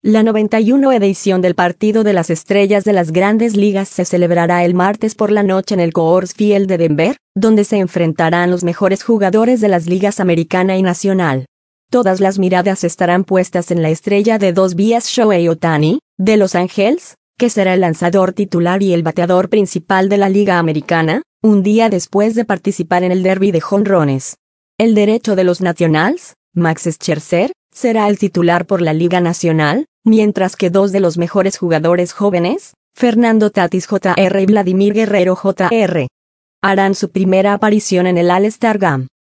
La 91 edición del Partido de las Estrellas de las Grandes Ligas se celebrará el martes por la noche en el Coors Field de Denver, donde se enfrentarán los mejores jugadores de las ligas americana y nacional. Todas las miradas estarán puestas en la estrella de dos vías Shohei Ohtani, de Los Ángeles, que será el lanzador titular y el bateador principal de la Liga Americana, un día después de participar en el derby de jonrones. El derecho de los Nationals, Max Scherzer, será el titular por la Liga Nacional, mientras que dos de los mejores jugadores jóvenes, Fernando Tatis Jr. y Vladimir Guerrero Jr., harán su primera aparición en el All-Star Game.